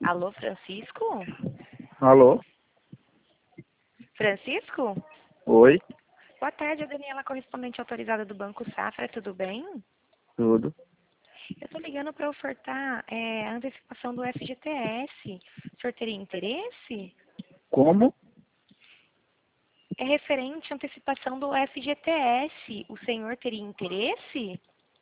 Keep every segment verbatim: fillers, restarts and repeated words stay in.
Alô, Francisco? Alô? Francisco? Oi? Boa tarde, a Daniela, correspondente autorizada do Banco Safra, tudo bem? Tudo? Eu estou ligando para ofertar é, a antecipação do F G T S. O senhor teria interesse? Como? É referente à antecipação do F G T S. O senhor teria interesse?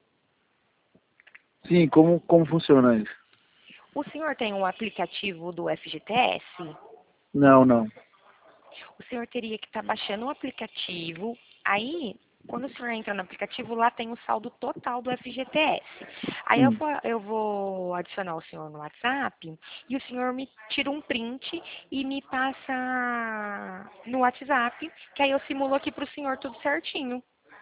Sim, como, como funciona isso? O senhor tem um aplicativo do F G T S? Não, não. O senhor teria que estar baixando o aplicativo. Aí, quando o senhor entra no aplicativo, lá tem o saldo total do F G T S. Aí eu Hum. vou, eu vou adicionar o senhor no WhatsApp e o senhor me tira um print e me passa no WhatsApp, que aí eu simulo aqui para o senhor tudo certinho.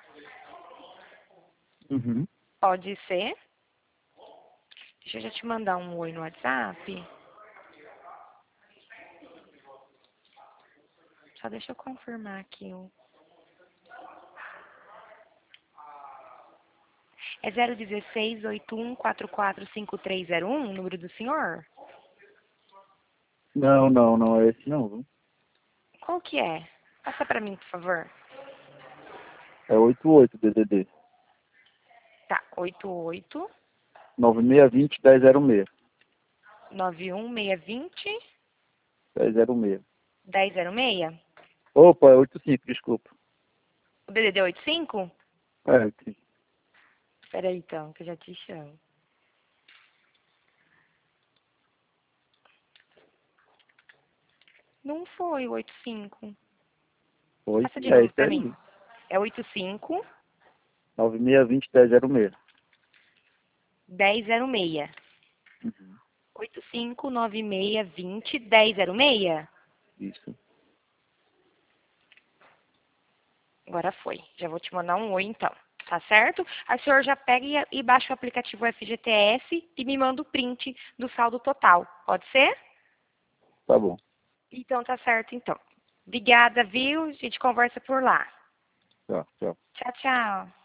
Uhum. Pode ser? Deixa eu já te mandar um oi no WhatsApp. Só deixa eu confirmar aqui o... É zero um seis, oito um quatro quatro cinco três zero um, o número do senhor? Não, não, não é esse não, viu? Qual que é? Passa pra mim, por favor. É oito oito D D D. Tá, oito oito nove seis dois zero, dez zero seis. nove um seis dois dez zero seis. zero um zero seis. Opa, é oito cinco, desculpa. O D D D oitenta e cinco? É, sim. Espera aí então, que eu já te chamo. Não foi o oitenta e cinco. Oi, Passa de é novo esse pra mim. aí. É oitenta e cinco, nove seis dois zero, dez zero seis. dez zero seis. Uhum. oitenta e cinco, nove seis dois zero, dez zero seis? Isso. Agora foi. Já vou te mandar um oi então. Tá certo? Aí o senhor já pega e, e baixa o aplicativo F G T S e me manda o print do saldo total. Pode ser? Tá bom. Então tá certo então. Obrigada, viu? A gente conversa por lá. Tchau, tchau. Tchau, tchau.